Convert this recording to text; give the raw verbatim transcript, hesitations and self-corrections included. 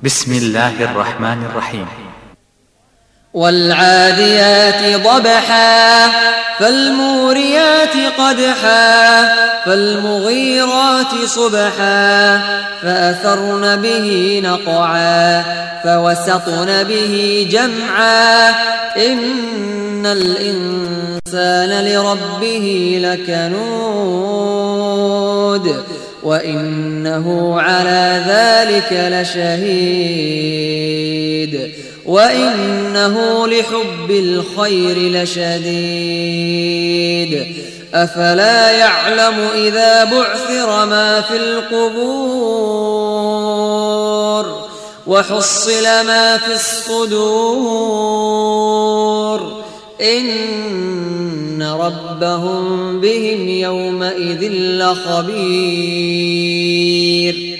بسم الله الرحمن الرحيم. والعاديات ضبحا فالموريات قدحا فالمغيرات صبحا فأثرن به نقعا فوسطن به جمعا إن الإنسان لربه لكنود وإنه على ذلك لشهيد وإنه لحب الخير لشديد أفلا يعلم إذا بعثر ما في القبور وحصل ما في الصدور إن ربهم بهم يومئذ لخبير.